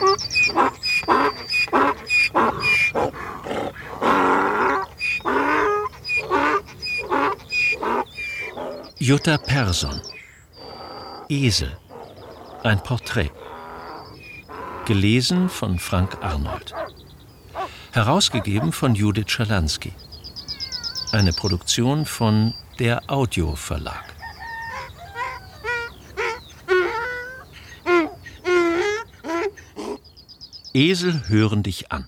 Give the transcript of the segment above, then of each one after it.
Jutta Persson. Esel. Ein Porträt. Gelesen von Frank Arnold. Herausgegeben von Judith Schalansky. Eine Produktion von der Audio Verlag. Esel hören dich an.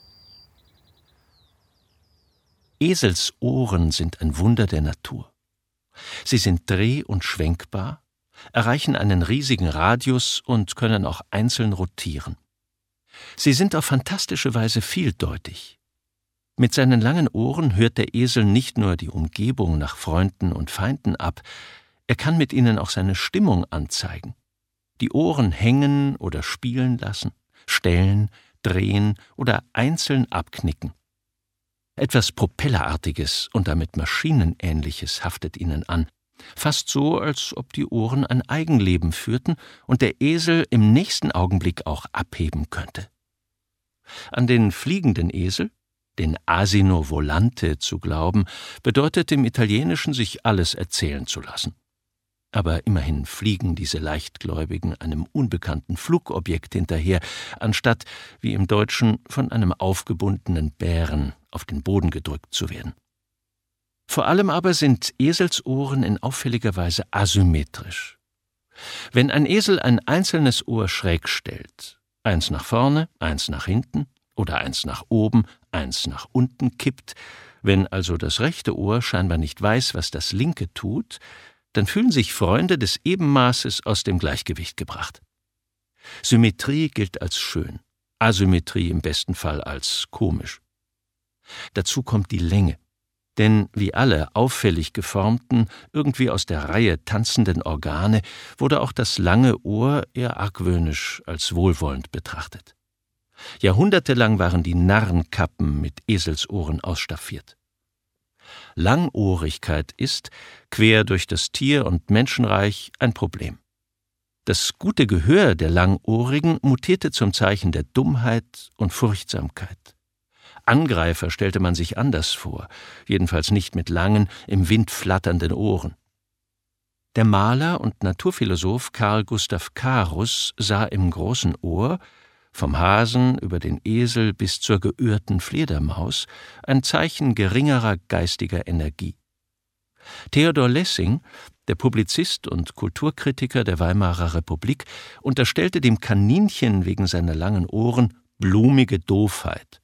Eselsohren sind ein Wunder der Natur. Sie sind dreh- und schwenkbar, erreichen einen riesigen Radius und können auch einzeln rotieren. Sie sind auf fantastische Weise vieldeutig. Mit seinen langen Ohren hört der Esel nicht nur die Umgebung nach Freunden und Feinden ab, er kann mit ihnen auch seine Stimmung anzeigen. Die Ohren hängen oder spielen lassen, stellen, drehen oder einzeln abknicken. Etwas Propellerartiges und damit Maschinenähnliches haftet ihnen an, fast so, als ob die Ohren ein Eigenleben führten und der Esel im nächsten Augenblick auch abheben könnte. An den fliegenden Esel, den Asino volante, zu glauben, bedeutet im Italienischen sich alles erzählen zu lassen. Aber immerhin fliegen diese Leichtgläubigen einem unbekannten Flugobjekt hinterher, anstatt, wie im Deutschen, von einem aufgebundenen Bären auf den Boden gedrückt zu werden. Vor allem aber sind Eselsohren in auffälliger Weise asymmetrisch. Wenn ein Esel ein einzelnes Ohr schräg stellt, eins nach vorne, eins nach hinten oder eins nach oben, eins nach unten kippt, wenn also das rechte Ohr scheinbar nicht weiß, was das linke tut, dann fühlen sich Freunde des Ebenmaßes aus dem Gleichgewicht gebracht. Symmetrie gilt als schön, Asymmetrie im besten Fall als komisch. Dazu kommt die Länge, denn wie alle auffällig geformten, irgendwie aus der Reihe tanzenden Organe wurde auch das lange Ohr eher argwöhnisch als wohlwollend betrachtet. Jahrhundertelang waren die Narrenkappen mit Eselsohren ausstaffiert. Langohrigkeit ist, quer durch das Tier- und Menschenreich, ein Problem. Das gute Gehör der Langohrigen mutierte zum Zeichen der Dummheit und Furchtsamkeit. Angreifer stellte man sich anders vor, jedenfalls nicht mit langen, im Wind flatternden Ohren. Der Maler und Naturphilosoph Carl Gustav Carus sah im großen Ohr, vom Hasen über den Esel bis zur geöhrten Fledermaus, ein Zeichen geringerer geistiger Energie. Theodor Lessing, der Publizist und Kulturkritiker der Weimarer Republik, unterstellte dem Kaninchen wegen seiner langen Ohren blumige Doofheit.